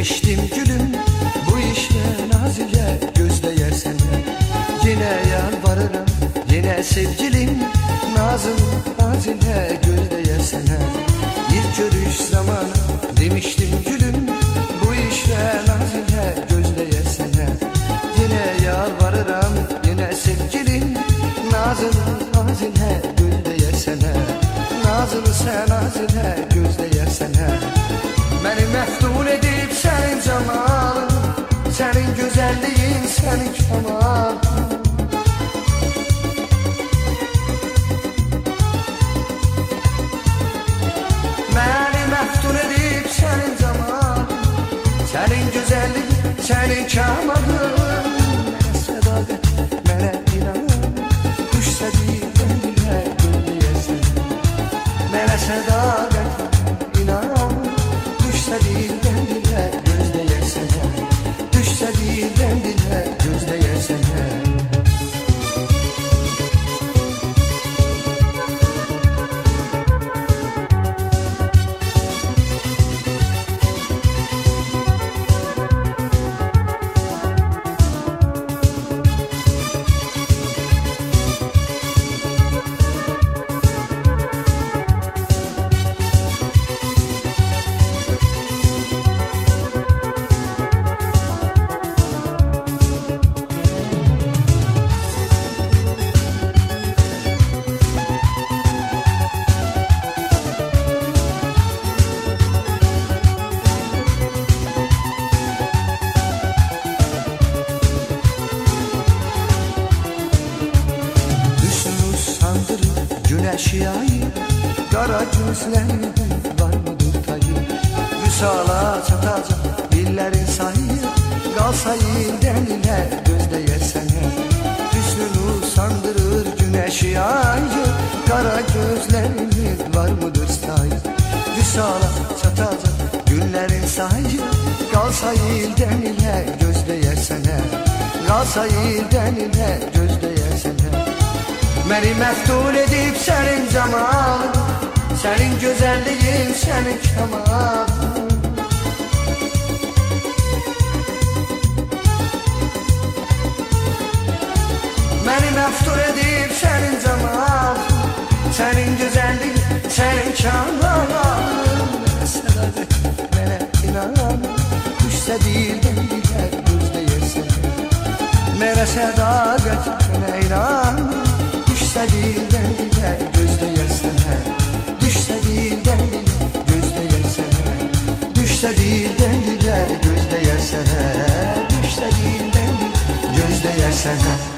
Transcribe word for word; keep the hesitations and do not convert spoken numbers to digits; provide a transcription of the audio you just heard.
Demiştim gülüm bu işle nazile gözde yersene. Yine yalvarırım yine sevgilim nazım nazile gözde yersene. İlk görüş zamanı demiştim gülüm bu işle nazile gözde yersene. Yine yalvarırım yine sevgilim nazım nazile gözde yersene. Nazını sen nazile gözde yersene. Beni meftun edip senin cemalın, senin güzelliğin, senin kemalın. Beni meftun edip senin cemalın, senin güzelliğin, senin kemalın. Mene sadakat, mene inan, düşse dilden dile gözde yersene. Mene sadakat, inan, düşse dilden dile gözde yersene. Düşse dilden dile gözde yersene. Güneş yayı, kara gözlerin var mıdır tayı? Vüsala çatacak dillerin sayı, kalsa ilden ile gözde yersene. Hüsnünü sandırır güneş yayı, kara gözlerin var mıdır sayı? Vüsala çatacak güllerin sayı, kalsa ilden ile gözde yersene. Kalsa ilden ile gözde yersene. Beni meftun edip senin cemalın, senin güzelliğin, senin kemalın. Beni meftun edip senin cemalın, senin güzelliğin, senin kemalın. Sadakat, mene inan, düşse dilden dile gözde yersene. Mene sadakat, mene inan, düşse dilden dile gözde yersene. Düşse dilden dile gözde yersene. Düşse dilden dile gözde yersene. Düşse dilden dile gözde yersene.